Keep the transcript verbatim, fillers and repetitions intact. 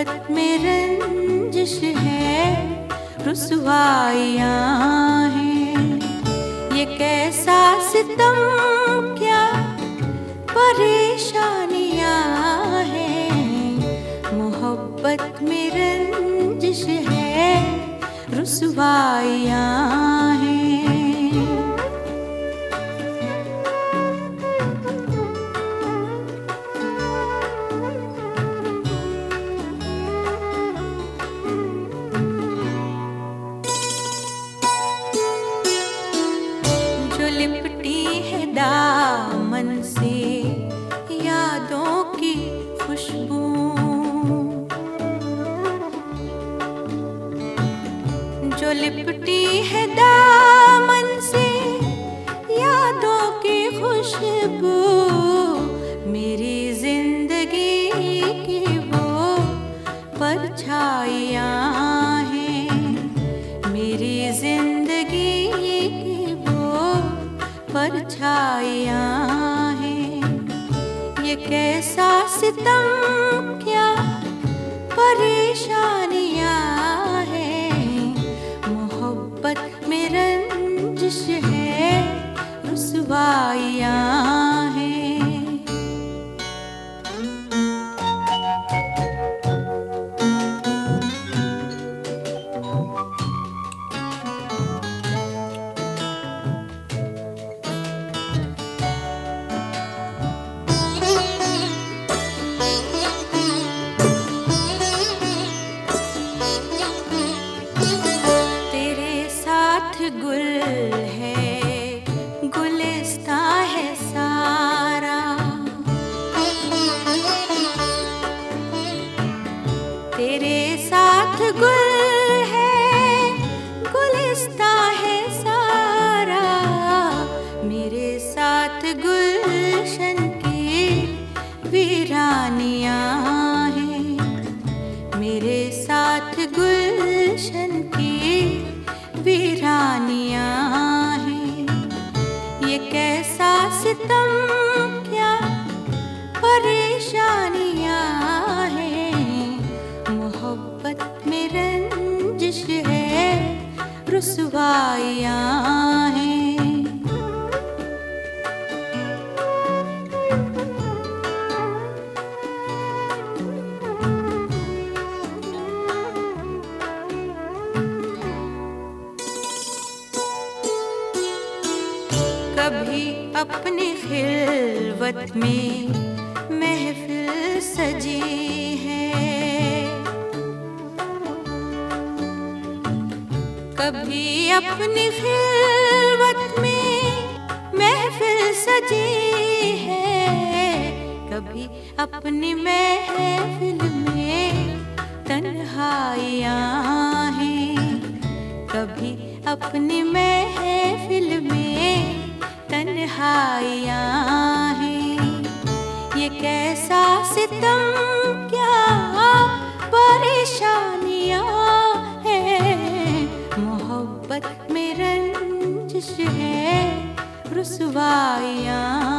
मोहब्बत में रंजिश है, रुसवाइयाँ हैं। ये कैसा सितम, क्या परेशानियाँ हैं। मोहब्बत में रंजिश है, रुसवाइयाँ हैं। लिपटी है दामन से यादों की खुशबू, जो लिपटी है दामन से यादों की खुशबू, मेरी जिंदगी की वो परछाइयाँ हैं। मेरी जिंदगी परछाइयाँ हैं। ये कैसा सितम, क्या परेशानियाँ हैं। मोहब्बत में रंजिश है, रुसवाइयाँ हैं। गुल है, गुलिस्तां है सारा, तेरे साथ गुल है, गुलिस्तां है सारा। मेरे साथ गुलशन की वीरानियाँ हैं। मेरे साथ गुलशन की वीरानियाँ हैं। ये कैसा सितम, क्या परेशानियाँ हैं। मोहब्बत में रंजिश है, रुसवाइयाँ हैं। कभी अपनी खिलवत में महफिल सजी है, कभी अपनी खिलवत में महफिल सजी है। कभी अपनी महफिल में तन्हाइयाँ हैं। कभी अपनी महफिल में तन्हाइयाँ हैं। ये कैसा सितम, क्या परेशानियाँ हैं। मोहब्बत में रंजिश है, रुसवाइयाँ